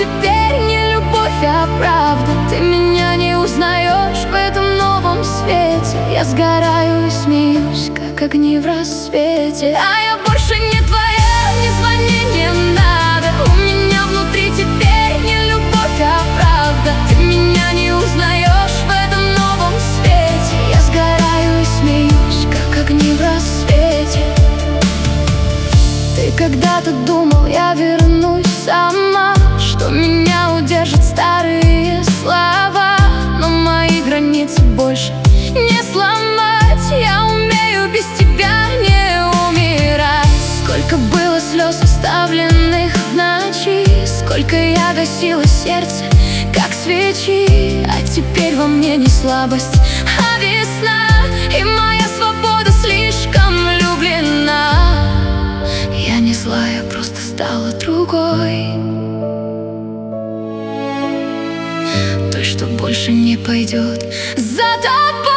теперь не любовь, а правда. Ты меня не узнаешь в этом новом свете. Я сгораю и смеюсь, как огни в рассвете. А я больше не твоя, не звони, не надо. У меня внутри теперь не любовь, а правда. Ты меня не узнаешь в этом новом свете. Я сгораю и смеюсь, как огни в рассвете. Ты когда-то думал, я вернусь сама, что меня удержат старые слова, но мои границы больше не сломать. Я умею без тебя не умирать. Сколько было слез, оставленных в ночи, сколько я гасила сердце, как свечи. А теперь во мне не слабость, а весна, и моя свобода слишком влюблена. Я не злая, просто стала другой, той, что больше не пойдет за тобой.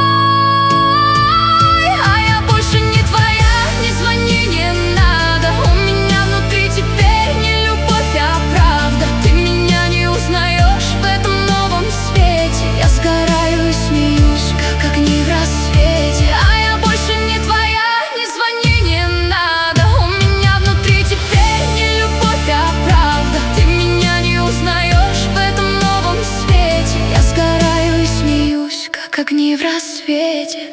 А я больше не твоя, не звони, не надо. У меня внутри теперь не любовь, а правда. Ты меня не узнаешь в этом новом свете. Я сгораю и смеюсь, как огни в рассвете. А я больше не твоя, не звони, не надо. У меня внутри теперь не любовь, а правда. Ты меня не узнаешь в этом новом свете. Я сгораю и смеюсь, как огни в рассвете.